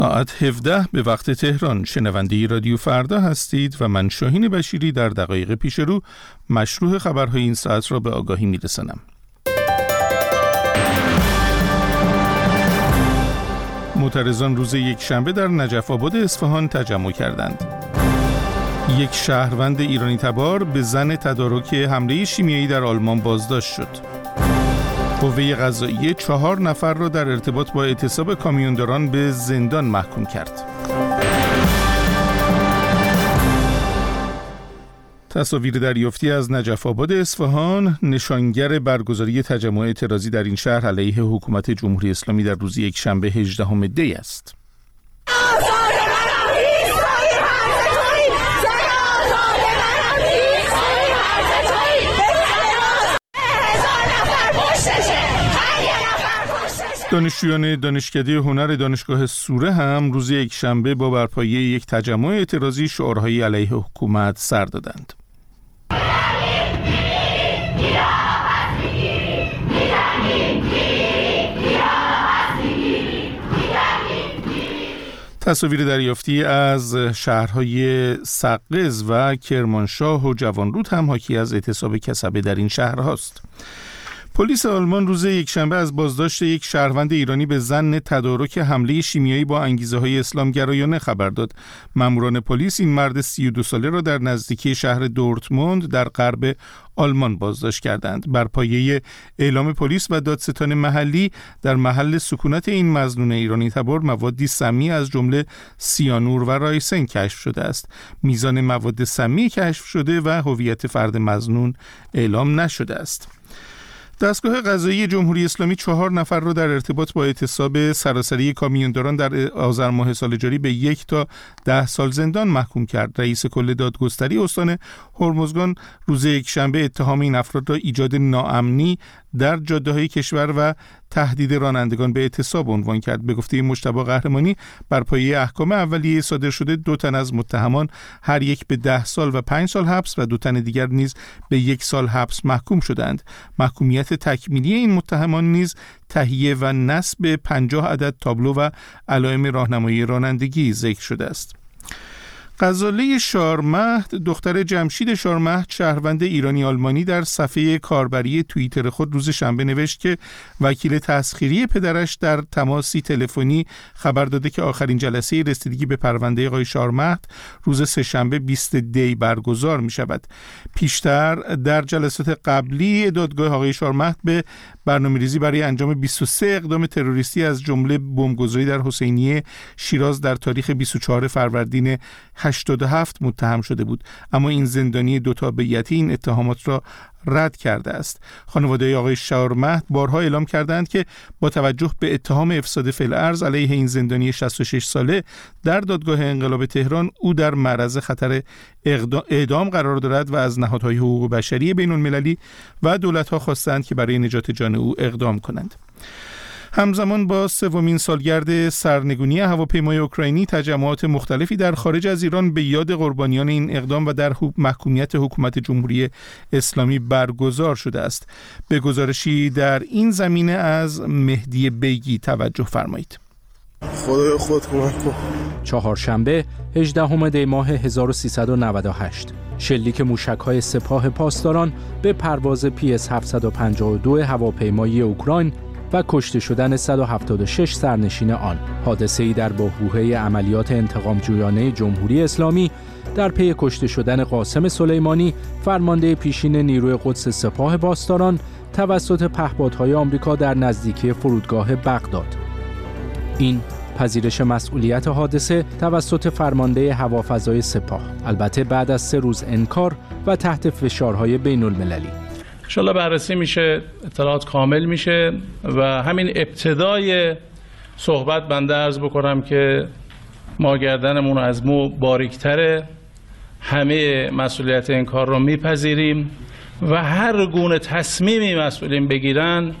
ساعت 17 به وقت تهران. شنونده رادیو فردا هستید و من شاهین بشیری در دقایق پیش رو مشروع خبرهای این ساعت را به آگاهی میرسانم. معترضان روز یکشنبه در نجف آباد اصفهان تجمع کردند. یک شهروند ایرانی تبار به زن تدارک حمله شیمیایی در آلمان بازداشت شد. قوه قضاییه 4 نفر را در ارتباط با اعتصاب کامیونداران به زندان محکوم کرد. تصاویر دریافتی از نجف آباد اصفهان نشانگر برگزاری تجمع اعتراضی در این شهر علیه حکومت جمهوری اسلامی در روز یکشنبه 18 دی است. دانشجویان دانشکده هنر دانشگاه سوره هم روز یکشنبه با برپایی یک تجمع اعتراضی شعارهایی علیه حکومت سر دادند. تصاویر دریافتی از شهرهای سقز و کرمانشاه و جوانرود هم حاکی از اعتصاب کسبه در این شهرهاست. پلیس آلمان روز یکشنبه از بازداشت یک شهروند ایرانی به ظن تدارک حمله شیمیایی با انگیزه‌های اسلامگرایانه خبر داد. ماموران پلیس این مرد 32 ساله را در نزدیکی شهر دورتموند در غرب آلمان بازداشت کردند. بر پایه اعلام پلیس و دادستان محلی در محل سکونت این مظنون ایرانی تبار موادی سمی از جمله سیانور و رایسن کشف شده است. میزان مواد سمی کشف شده و هویت فرد مظنون اعلام نشده است. دستگاه قضایی جمهوری اسلامی 4 نفر را در ارتباط با اعتصاب سراسری کامیونداران در آذر ماه سال جاری به 1 تا 10 سال زندان محکوم کرد. رئیس کل دادگستری استان هرمزگان روز یکشنبه اتهام این افراد را ایجاد ناامنی در جاده‌های کشور و تهدید رانندگان به اعتصاب عنوان کرد. به گفته مجتبی قهرمانی بر پایه احکام اولیه صادر شده 2 تن از متهمان هر یک به 10 سال و 5 سال حبس و 2 تن دیگر نیز به 1 سال حبس محکوم شدند. محکومیت تکمیلی این متهمان نیز تهیه و نصب 50 عدد تابلو و علائم راهنمایی رانندگی ذکر شده است. غزاله شارمهد دختر جمشید شارمهد شهروند ایرانی آلمانی در صفحه کاربری توییتر خود روز شنبه نوشت که وکیل تسخیری پدرش در تماسی تلفنی خبر داده که آخرین جلسه رسیدگی به پرونده آقای شارمهد روز سه‌شنبه 20 دی برگزار می شود. پیشتر در جلسات قبلی دادگاه آقای شارمهد به برنامه‌ریزی برای انجام 23 اقدام تروریستی از جمله بمبگذاری در حسینیه شیراز در تاریخ 24 فروردین 87 متهم شده بود، اما این زندانی دو تابعیتی این اتهامات را رد کرده است. خانواده آقای شارمهد بارها اعلام کردند که با توجه به اتهام افساد فی‌الارض علیه این زندانی 66 ساله در دادگاه انقلاب تهران او در معرض خطر اعدام قرار دارد و از نهادهای حقوق بشری بین‌المللی و دولت‌ها خواستند که برای نجات جان او اقدام کنند. همزمان با 3مین سالگرد سرنگونی هواپیمای اوکراینی تجمعات مختلفی در خارج از ایران به یاد قربانیان این اقدام و در محکومیت حکومت جمهوری اسلامی برگزار شده است. به گزارشی در این زمینه از مهدی بیگی توجه فرمایید. خدای خود کمک کن. چهارشنبه 18 دی ماه 1398 شلیک موشک‌های سپاه پاسداران به پرواز PS-752 هواپیمایی اوکراین و کشته شدن 176 سرنشین آن. حادثه‌ای در بحبوحه عملیات انتقام‌جویانه جمهوری اسلامی در پی کشته شدن قاسم سلیمانی فرمانده پیشین نیروی قدس سپاه پاسداران توسط پهپادهای آمریکا در نزدیکی فرودگاه بغداد. این پذیرش مسئولیت حادثه توسط فرمانده هوافضای سپاه، البته بعد از 3 روز انکار و تحت فشارهای بین‌المللی. انشالله بررسی میشه، اطلاعات کامل میشه و همین ابتدای صحبت بنده عرض بکنم که ما گردنمون از مو باریکتره، همه مسئولیت این کار رو میپذیریم و هر گونه تصمیمی مسئولین بگیرن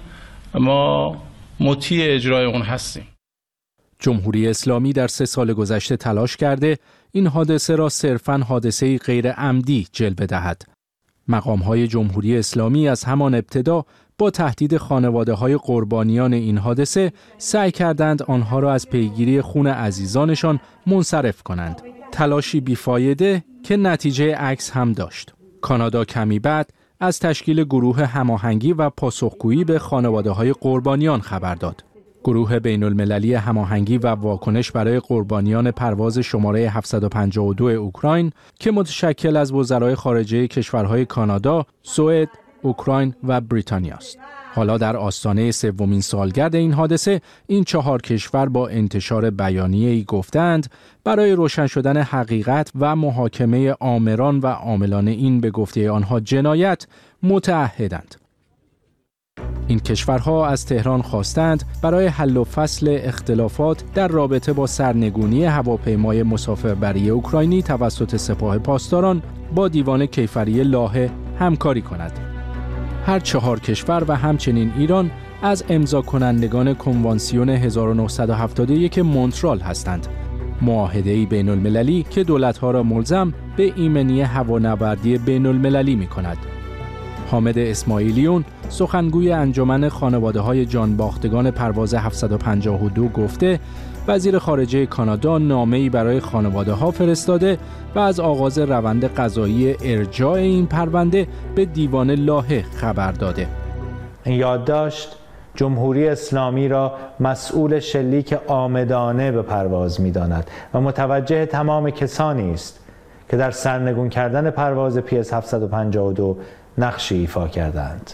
ما مطیع اجرای اون هستیم. جمهوری اسلامی در 3 سال گذشته تلاش کرده این حادثه را صرفاً حادثه‌ای غیر عمدی جلوه دهد. مقام‌های جمهوری اسلامی از همان ابتدا با تهدید خانواده‌های قربانیان این حادثه سعی کردند آنها را از پیگیری خون عزیزانشان منصرف کنند. تلاشی بیفایده که نتیجه عکس هم داشت. کانادا کمی بعد از تشکیل گروه هماهنگی و پاسخگویی به خانواده‌های قربانیان خبر داد. گروه بین‌المللی هماهنگی و واکنش برای قربانیان پرواز شماره 752 اوکراین که متشکل از وزرای خارجه کشورهای کانادا، سوئد، اوکراین و بریتانیا است. حالا در آستانه سومین سالگرد این حادثه، این 4 کشور با انتشار بیانیه‌ای گفتند برای روشن شدن حقیقت و محاکمه آمران و عاملان این به گفته آنها جنایت متعهدند. این کشورها از تهران خواستند برای حل و فصل اختلافات در رابطه با سرنگونی هواپیمای مسافربری اوکراینی توسط سپاه پاسداران با دیوان کیفری لاهه همکاری کند. هر 4 کشور و همچنین ایران از امضا کنندگان کنوانسیون 1971 مونترال هستند. معاهده‌ای بین‌المللی که دولت‌ها را ملزم به ایمنی هوانوردی بین‌المللی می‌کند. حامد اسماعیلیون، سخنگوی انجمن خانواده‌های جانباختگان پرواز 752 گفته وزیر خارجه کانادا نامه‌ای برای خانواده‌ها فرستاده و از آغاز روند قضایی ارجاع این پرونده به دیوان لاهه خبر داده. این یادداشت جمهوری اسلامی را مسئول شلیک عامدانه به پرواز می‌داند و متوجه تمام کسانی است که در سرنگون کردن پرواز PS 752 نقشی ایفا کردند.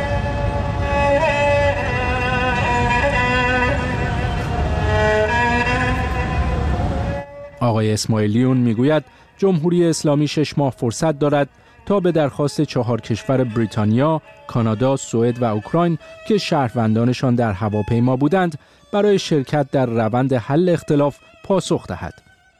آقای اسماعیلیون میگوید جمهوری اسلامی 6 ماه فرصت دارد تا به درخواست 4 کشور بریتانیا، کانادا، سوئد و اوکراین که شهروندانشان در هواپیما بودند برای شرکت در روند حل اختلاف پاسخ دهد.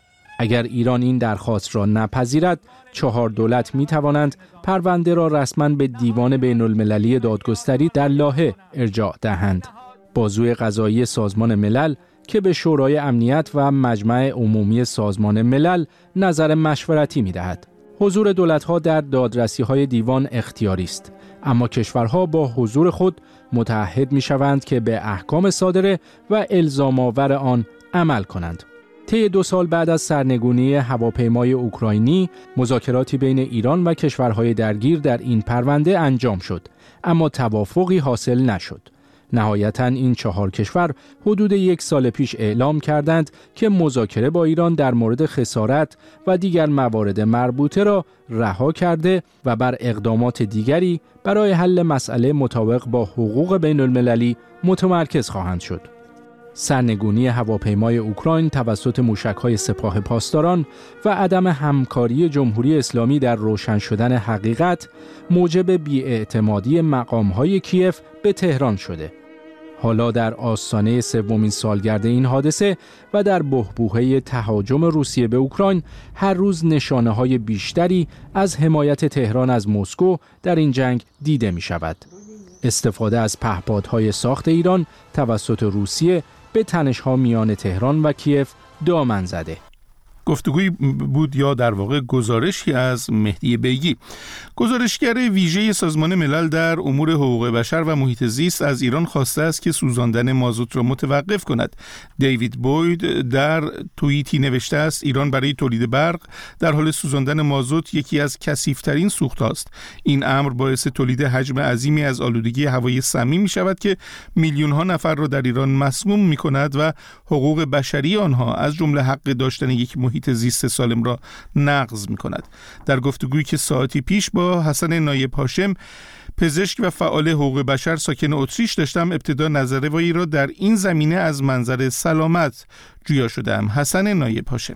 اگر ایران این درخواست را نپذیرد، 4 دولت می توانند پرونده را رسما به دیوان بین‌المللی دادگستری در لاهه ارجاع دهند. بازوی قضایی سازمان ملل که به شورای امنیت و مجمع عمومی سازمان ملل نظر مشورتی می دهد. حضور دولت‌ها در دادرسی‌های دیوان اختیاری است، اما کشورها با حضور خود متعهد می‌شوند که به احکام صادره و الزام‌آور آن عمل کنند. طی 2 سال بعد از سرنگونی هواپیمای اوکراینی، مذاکراتی بین ایران و کشورهای درگیر در این پرونده انجام شد، اما توافقی حاصل نشد. نهایتاً این 4 کشور حدود 1 سال پیش اعلام کردند که مذاکره با ایران در مورد خسارت و دیگر موارد مربوطه را رها کرده و بر اقدامات دیگری برای حل مسئله مطابق با حقوق بین المللی متمرکز خواهند شد. سرنگونی هواپیمای اوکراین توسط موشک‌های سپاه پاسداران و عدم همکاری جمهوری اسلامی در روشن شدن حقیقت موجب بی‌اعتمادی مقام‌های کیف به تهران شده. حالا در آستانه سومین سالگرد این حادثه و در بحبوحه تهاجم روسیه به اوکراین هر روز نشانه‌های بیشتری از حمایت تهران از مسکو در این جنگ دیده می‌شود. استفاده از پهپادهای ساخت ایران توسط روسیه به تنش‌ها میان تهران و کیف دامن زده. گفتگویی بود یا در واقع گزارشی از مهدی بیگی. گزارشگر ویژه سازمان ملل در امور حقوق بشر و محیط زیست از ایران خواسته است که سوزاندن مازوت را متوقف کند. دیوید بوید در توییتی نوشته است ایران برای تولید برق در حال سوزاندن مازوت یکی از کثیف‌ترین سوخت‌هاست. این امر باعث تولید حجم عظیمی از آلودگی هوای سمی می‌شود که میلیون‌ها نفر را در ایران مسموم می‌کند و حقوق بشری آنها از جمله حق داشتن یک محیط زیست سالم را نقض می‌کند. در گفتگویی که ساعتی پیش با حسن نایب هاشم پزشک و فعال حقوق بشر ساکن اتریش داشتم، ابتدا نظریه‌ای را در این زمینه از منظر سلامت جویا شدم. حسن نایب هاشم: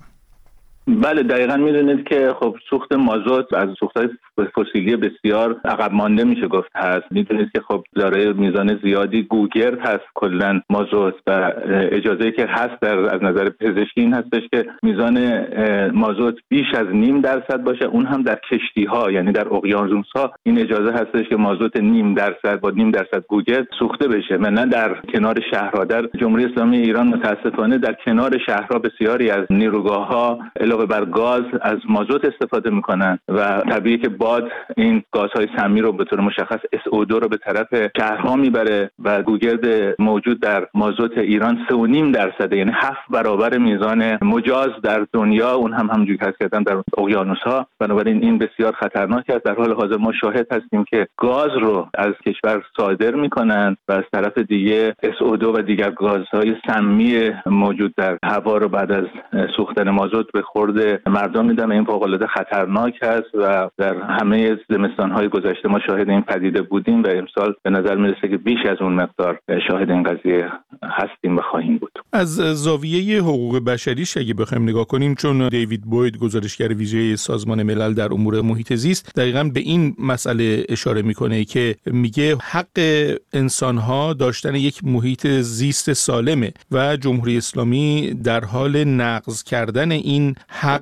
بله، دقیقاً میدونید که خب سوخت مازوت از سوخت‌های فسیلی بسیار عقب مانده میشه گفت هست. میدونید که خب دارای میزان زیادی گوگرد هست کلاً مازوت و اجازه‌ای که هست از نظر پزشکی این هستش که میزان مازوت بیش از 0.5% باشه، اون هم در کشتی‌ها، یعنی در اقیانوس‌ها این اجازه هستش که مازوت 0.5% با 0.5% گوگرد سوخته بشه. نه در کنار شهرها. در جمهوری اسلامی ایران متاسفانه در کنار شهرها بسیاری از نیروگاه‌ها علاوه بر گاز از مازوت استفاده میکنن و طبیعیه که باد این گازهای سمی رو به طور مشخص SO2 رو به طرف شهرها میبره و گوگرد موجود در مازوت ایران 3.5%، یعنی 7 برابر میزان مجاز در دنیا، اون هم همونجوری که کردن در اقیانوس‌ها. بنابراین این بسیار خطرناک است. در حال حاضر ما شاهد هستیم که گاز رو از کشور صادر میکنن و از طرف دیگه SO2 و دیگر گازهای سمی موجود در هوا رو بعد از سوختن مازوت به خورد مردم میدن. این فوق‌العاده خطرناک است و در همه زمستان‌های گذشته ما شاهد این پدیده بودیم و امسال به نظر میرسه که بیش از اون مقدار شاهد این قضیه هستیم و خواهیم بود. از زاویه حقوق بشری اگه بخوایم نگاه کنیم، چون دیوید بوید گزارشگر ویژه سازمان ملل در امور محیط زیست دقیقاً به این مسئله اشاره میکنه که میگه حق انسان‌ها داشتن یک محیط زیست سالمه و جمهوری اسلامی در حال نقض کردن این حق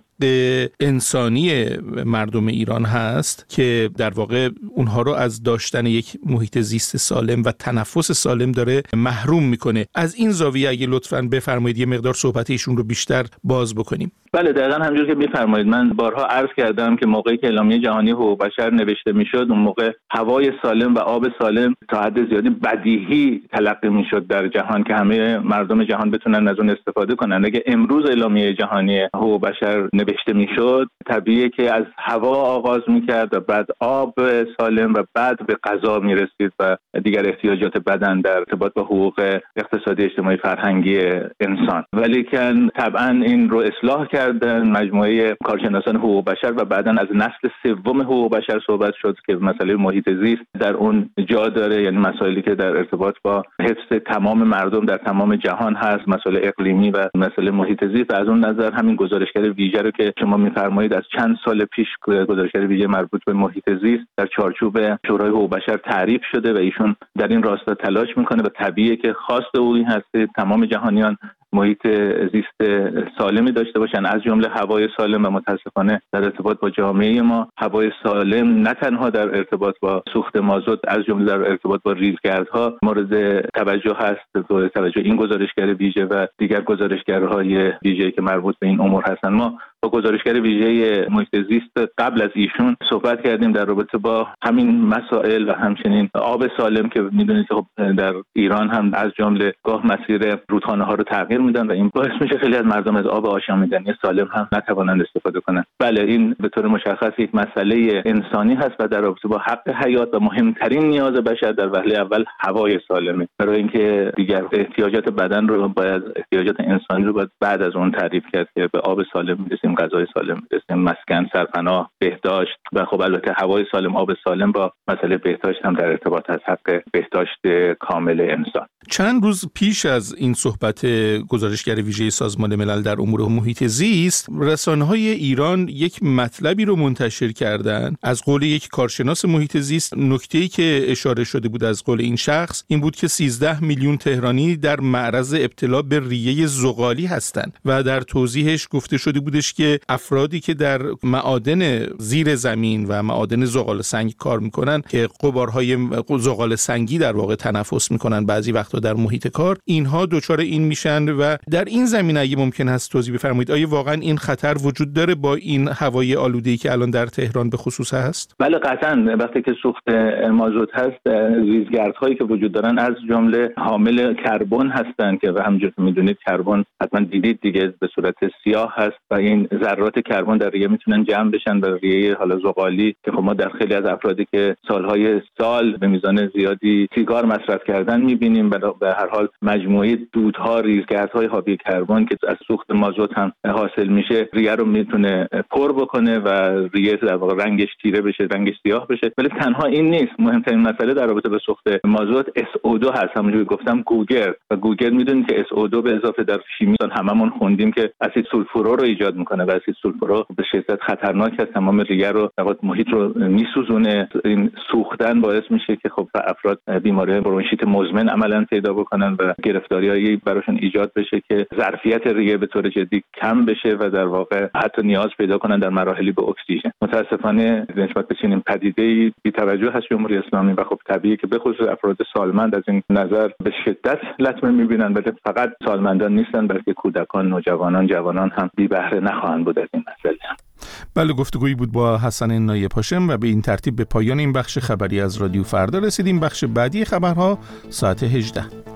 انسانی مردم ایران هست که در واقع اونها رو از داشتن یک محیط زیست سالم و تنفس سالم داره محروم میکنه. از این زاویه اگه لطفاً بفرمایید یه مقدار صحبت ایشون رو بیشتر باز بکنیم. بله، دقیقاً همونجور که میفرمایید. من بارها عرض کردم که موقعی که اعلامیه جهانی حقوق بشر نوشته میشد، اون موقع هوای سالم و آب سالم تا حد زیادی بدیهی تلقی میشد در جهان که همه مردم جهان بتونن از اون استفاده کنن. اگه امروز اعلامیه جهانی حقوق بشر نوشته میشد، طبیعیه که از هوا آغاز میکرد و بعد آب سالم و بعد به غذا میرسید و دیگر احتیاجات بدن در ارتباط با حقوق اقتصادی، اجتماعی، فرهنگی انسان. ولیکن طبعا این رو اصلاح کردن مجموعه کارشناسان حقوق بشر و بعداً از نسل سوم حقوق بشر صحبت شد که مسئله محیط زیست در اون جا داره، یعنی مسائلی که در ارتباط با حفظ تمام مردم در تمام جهان هست، مسئله اقلیمی و مسئله محیط زیست. از اون نظر همین گزارشگر ویژه رو که شما می‌فرمایید از چند سال پیش گزارشگر ویژه مربوط به محیط زیست در چارچوب شورای حقوق بشر تعریف شده و ایشون در این راستا تلاش میکنه و طبیعیه که خواست او این هست تمام جهانیان محیط زیست سالمی داشته باشن، از جمله هوای سالم. و متاسفانه در ارتباط با جامعه ما هوای سالم نه تنها در ارتباط با سوخت مازوت، از جمله در ارتباط با ریزگردها مورد توجه هست. مورد توجه این گزارشگر ویژه و دیگر گزارشگرهای ویژه‌ای که مربوط به این امور هستن. ما با گزارشگر ویژه محیط زیست قبل از ایشون صحبت کردیم در رابطه با همین مسائل و همچنین آب سالم که میدونید خب در ایران هم از جمله گاه مسیر رودخانه ها رو تغییر میدن و این باعث میشه خیلی از مردم از آب آشامیدنی سالم هم نتوانند استفاده کنند. بله، این به طور مشخص یک مسئله انسانی هست و در رابطه با حق حیات و مهمترین نیاز بشر در وهله اول هوای سالمه. برای اینکه دیگر احتیاجات بدن رو باید، احتیاجات انسانی رو باید بعد از اون تعریف کرد که به آب سالم میرسیم، غذای سالم میرسیم، مسکن، سرپناه، بهداشت و خب البته هوای سالم، آب سالم با مسئله بهداشت هم در ارتباط هست، حق بهداشت کامل انسان. چند روز پیش از این صحبت گزارشگر ویژه سازمان ملل در امور محیط زیست، رسانه‌های ایران یک مطلبی رو منتشر کردند. از قول یک کارشناس محیط زیست، نکته‌ای که اشاره شده بود از قول این شخص این بود که 13 میلیون تهرانی در معرض ابتلا به ریه زغالی هستند و در توضیحش گفته شده بودش که افرادی که در معادن زیر زمین و معادن زغال سنگ کار میکنن که غبارهای زغال سنگی در واقع تنفس میکنن بعضی وقتا در محیط کار، اینها دچار این میشن. و در این زمینه اگه ممکن هست توضیح بفرمایید آیا واقعا این خطر وجود داره با این هوای آلوده‌ای که الان در تهران به خصوص هست؟ بله قطعاً. وقتی که سوخت مازوت هست، ریزگردهایی که وجود دارن از جمله حامل کربن هستند که همونجور که میدونید کربن حتما دیدید دیگه به صورت سیاه هست و این ذرات کربن در ریه میتونن جمع بشن و ریه حالا زغالی که خب ما در خیلی از افرادی که سالهای سال به میزان زیادی سیگار مصرف کردن میبینیم. به هر حال مجموعه دودها، ریزگردهای حاوی کربن که از سوخت مازوت هم حاصل میشه ریه رو میتونه پر بکنه و ریه در واقع رنگش تیره بشه، رنگش سیاه بشه. ولی تنها این نیست. مهمترین مسئله در رابطه با سوخت مازوت SO2 هست. همونجوری گفتم گوگرد، و گوگرد میدونید که SO2 به اضافه در شیمی هممون خوندیم که اسید سولفورو رو ایجاد میکنه و اسید سولفورو به شدت خطرناک است، تمام ریه رو محیط رو میسوزونه. این سوختن باعث میشه که خب افراد بیماری برونشیت مزمن عملاً پیدا بکنن و گرفتاریایی براشون ایجاد بشه که ظرفیت ریه به طور جدی کم بشه و در واقع حتی نیاز پیدا کنن در مراحلی به اکسیژن. متاسفانه نسبت به چنین پدیده‌ای بی‌توجه هست جمهوری اسلامی و خب طبیعیه که به خصوص افراد سالمند از این نظر به شدت لطمه می‌بینن. ولی فقط سالمندان نیستن بلکه کودکان، نوجوانان، جوانان هم بی بهره نخواهند بود از این مسئله. بله، گفتگویی بود با حسن نایب هاشم و به این ترتیب به پایان این بخش خبری از رادیو فردا رسیدیم. بخش بعدی خبرها ساعت 18.